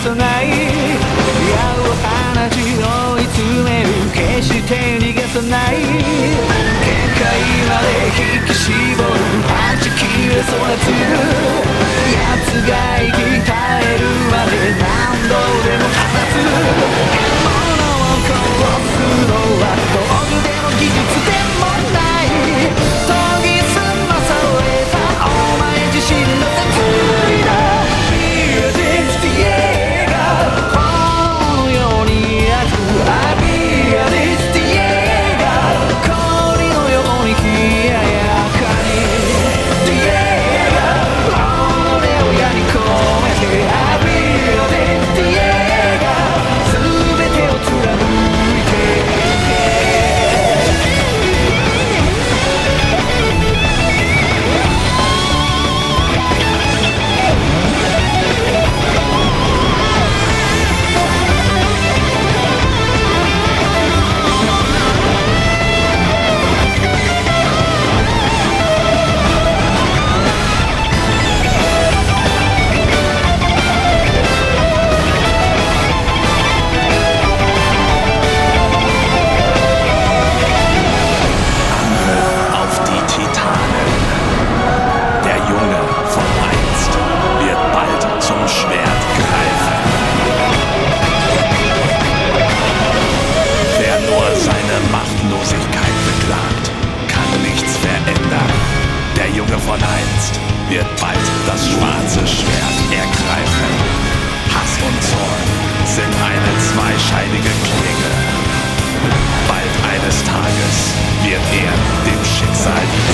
さない矢を放ち追い詰める決して逃がさない限界まで引き絞るはじきれそうなつ奴が生き絶えるまで何度でも放つ獲物を殺すのは道具でも技術でもない研ぎ澄まされたお前自身の殺意だBe a Dynasty映画この世にあるBe a Dynasty映画氷のように冷ややかに The 映画己を矢に込めてBe a Dynasty映画全てを貫いて von einst wird bald das schwarze Schwert ergreifen. Hass und Zorn sind eine zweischneidige Klinge. Bald eines Tages wird er dem Schicksal